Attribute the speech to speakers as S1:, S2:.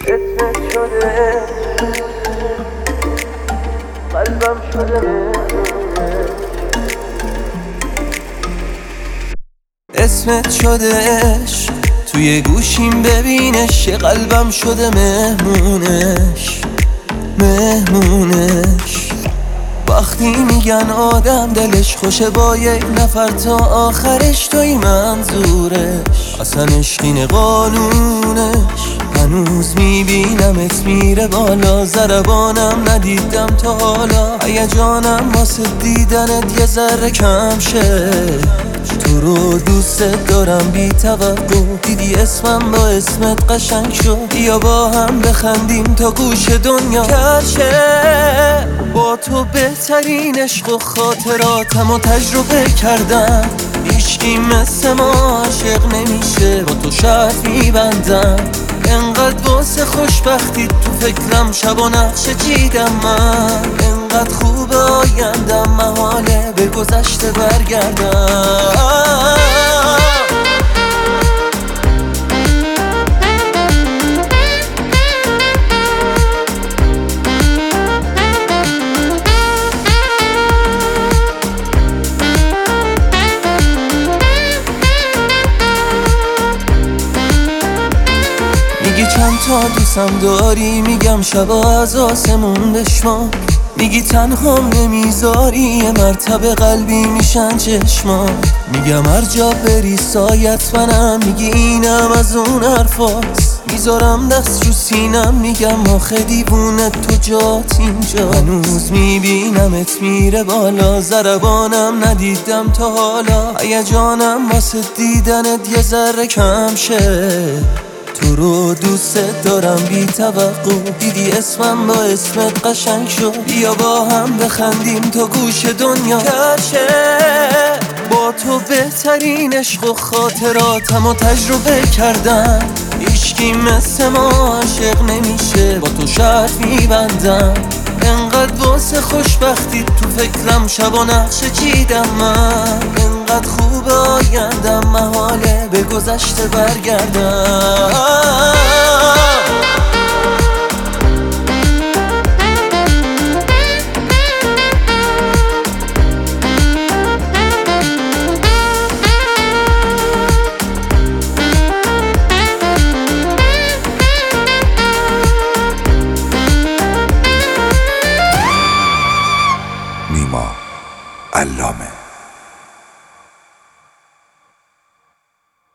S1: اسمت شده قلبم شده اسمت شدهش توی گوشیم ببینش یه قلبم شده مهمونش وقتی میگن آدم دلش خوشه با یک نفر تا آخرش توی منظورش اصلا عشقین قانونش هنوز میبینمت میره بالا ضربانم ندیدم تا حالا هیجانم واسه دیدنت یه ذره کم شه تو رو دوست دارم بی توقع دیدی اسمم با اسمت قشنگ شد یا با هم بخندیم تا گوش دنیا کرشه با تو بهترین عشق و خاطراتم و تجربه کردم هیچکی مثل ما عاشق نمیشه با تو شرط میبندم انقدر واسه خوشبختی تو فکرم شب و نقشه چیدم من انقدر خوب آیندم محاله به گذشته برگردم میگی چند تا دوستم داری میگم شبا از آسمون بشمار میگی تنهام نمیذاری یه مرتبه قلبی میشن چشمان میگم هر جا بری سایت منم میگی اینم از اون حرفاست میذارم دست رو سینم میگم آخه دیوونه تو جات اینجا هنوز میبینمت میره بالا ضربانم ندیدم تا حالا هیجانم واسه دیدنت یه ذره کم شه تو رو دوست دارم بی توقع دیدی اسمم با اسمت قشنگ شد بیا با هم بخندیم تا گوش دنیا کرشه با تو بهترین عشق و خاطراتم و تجربه کردم هیچکی مثل ما عاشق نمیشه با تو شرط میبندم انقدر واسه خوشبختی تو فکرم شب و نقشه چیدم من انقدر خوب آیندم محاله به گذشته برگردم